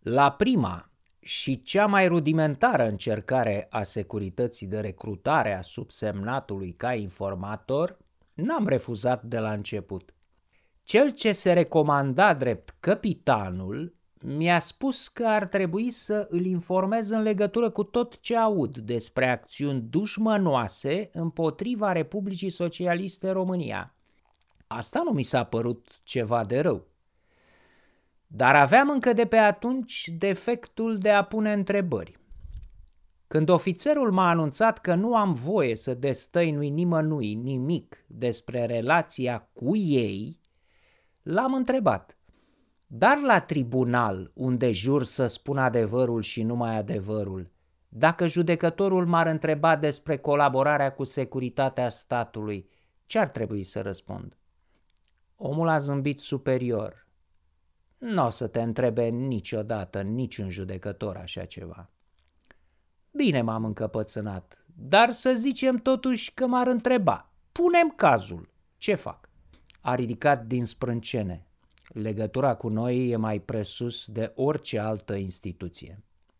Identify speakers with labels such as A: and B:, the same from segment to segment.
A: La prima și cea mai rudimentară încercare a securității de recrutare a subsemnatului ca informator, n-am refuzat de la început. Cel ce se recomanda drept căpitanul mi-a spus că ar trebui să îl informez în legătură cu tot ce aud despre acțiuni dușmănoase împotriva Republicii Socialiste România. Asta nu mi s-a părut ceva de rău. Dar aveam încă de pe atunci defectul de a pune întrebări. Când ofițerul m-a anunțat că nu am voie să destăinui nimănui nimic despre relația cu ei, l-am întrebat: dar la tribunal, unde jur să spun adevărul și numai adevărul, dacă judecătorul m-ar întreba despre colaborarea cu securitatea statului, ce-ar trebui să răspund? Omul a zâmbit superior. Nu o să te întrebe niciodată niciun judecător așa ceva. Bine, m-am încăpățânat, dar să zicem totuși că m-ar întreba. Punem cazul. Ce fac? A ridicat din sprâncene. Legătura cu noi e mai presus de orice altă instituție.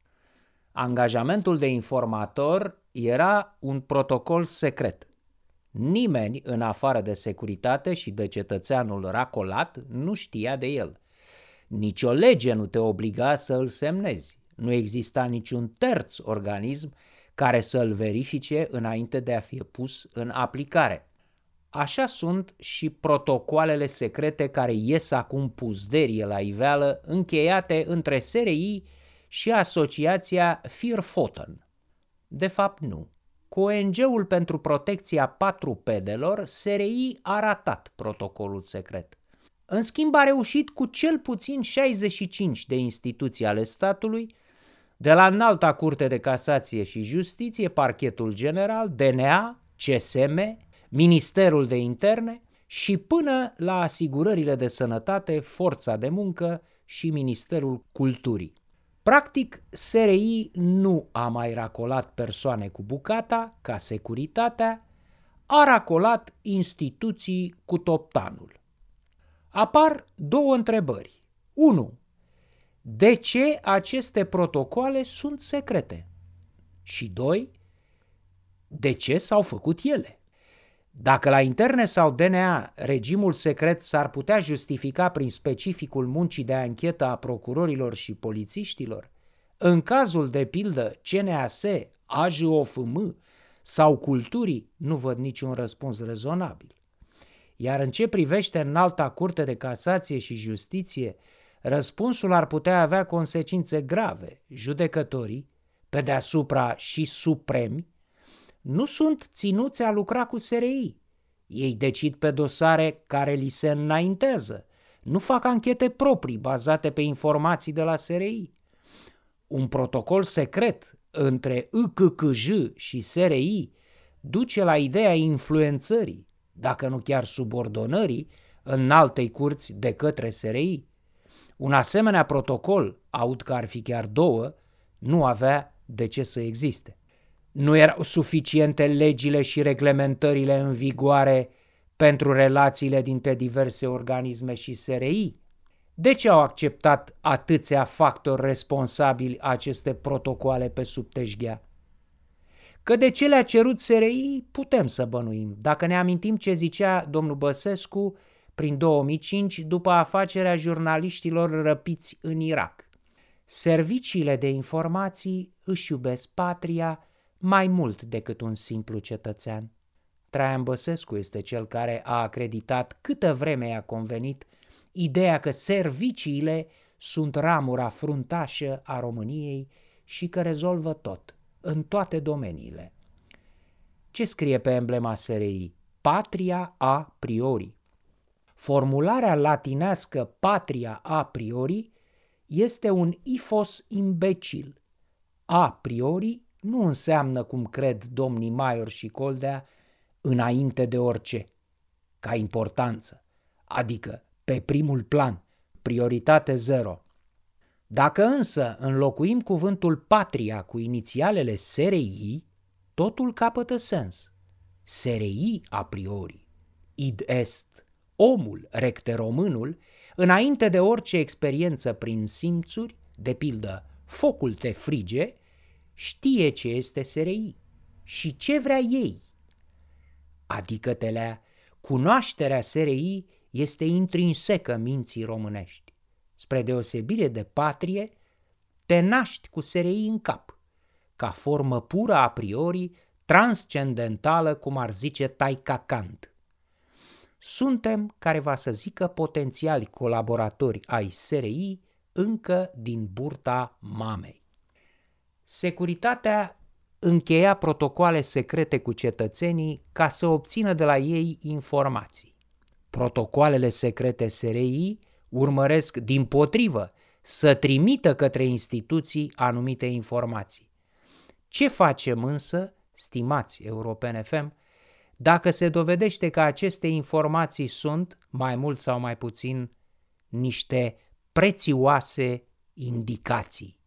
A: Angajamentul de informator era un protocol secret. Nimeni, în afară de securitate și de cetățeanul racolat, nu știa de el. Nici o lege nu te obliga să îl semnezi. Nu exista niciun terț organism care să îl verifice înainte de a fi pus în aplicare. Așa sunt și protocoalele secrete care ies acum puzderie la iveală, încheiate între SRI și asociația Vierpfoten. De fapt nu. Cu ONG-ul pentru protecția patrupedelor, SRI a ratat protocolul secret. În schimb, a reușit cu cel puțin 65 de instituții ale statului, de la Înalta Curte de Casație și Justiție, Parchetul General, DNA, CSM, Ministerul de Interne și până la asigurările de sănătate, Forța de Muncă și Ministerul Culturii. Practic, SRI nu a mai racolat persoane cu bucata, ca securitatea, a racolat instituții cu toptanul. Apar două întrebări. 1. De ce aceste protocoale sunt secrete? Și 2. De ce s-au făcut ele? Dacă la interne sau DNA regimul secret s-ar putea justifica prin specificul muncii de anchetă a procurorilor și polițiștilor, în cazul de pildă CNAS, AJOFM sau culturii, nu văd niciun răspuns rezonabil. Iar în ce privește Înalta Curte de Casație și Justiție, răspunsul ar putea avea consecințe grave. Judecătorii, pe deasupra și supremi, nu sunt ținuți a lucra cu SRI. Ei decid pe dosare care li se înaintează. Nu fac anchete proprii bazate pe informații de la SRI. Un protocol secret între ICCJ și SRI duce la ideea influențării, dacă nu chiar subordonării, Înaltei Curți de către SRI. Un asemenea protocol, aud că ar fi chiar două, nu avea de ce să existe. Nu erau suficiente legile și reglementările în vigoare pentru relațiile dintre diverse organisme și SRI? De ce au acceptat atâția factori responsabili aceste protocoale pe sub teșghea? Că de ce le-a cerut SRI putem să bănuim, dacă ne amintim ce zicea domnul Băsescu prin 2005 după afacerea jurnaliștilor răpiți în Irak. Serviciile de informații își iubesc patria mai mult decât un simplu cetățean. Traian Băsescu este cel care a acreditat câtă vreme i-a convenit ideea că serviciile sunt ramura fruntașă a României și că rezolvă tot, în toate domeniile. Ce scrie pe emblema SRI? Patria a priori. Formularea latinească patria a priori este un ifos imbecil. A priori nu înseamnă, cum cred domnii Maior și Coldea, înainte de orice, ca importanță, adică pe primul plan, prioritate zero. Dacă însă înlocuim cuvântul patria cu inițialele SRI, totul capătă sens. SRI a priori, id est, omul recte românul, înainte de orice experiență prin simțuri, de pildă focul te frige, știe ce este SRI și ce vrea ei. Adică cunoașterea SRI este intrinsecă minții românești. Spre deosebire de patrie, te naști cu SRI în cap, ca formă pură a priori, transcendentală, cum ar zice Taica Kant. Suntem, care va să zică, potențiali colaboratori ai SRI încă din burta mamei. Securitatea încheia protocoale secrete cu cetățenii ca să obțină de la ei informații. Protocoalele secrete SRI urmăresc dimpotrivă să trimită către instituții anumite informații. Ce facem însă, stimați Europen FM, dacă se dovedește că aceste informații sunt, mai mult sau mai puțin, niște prețioase indicații?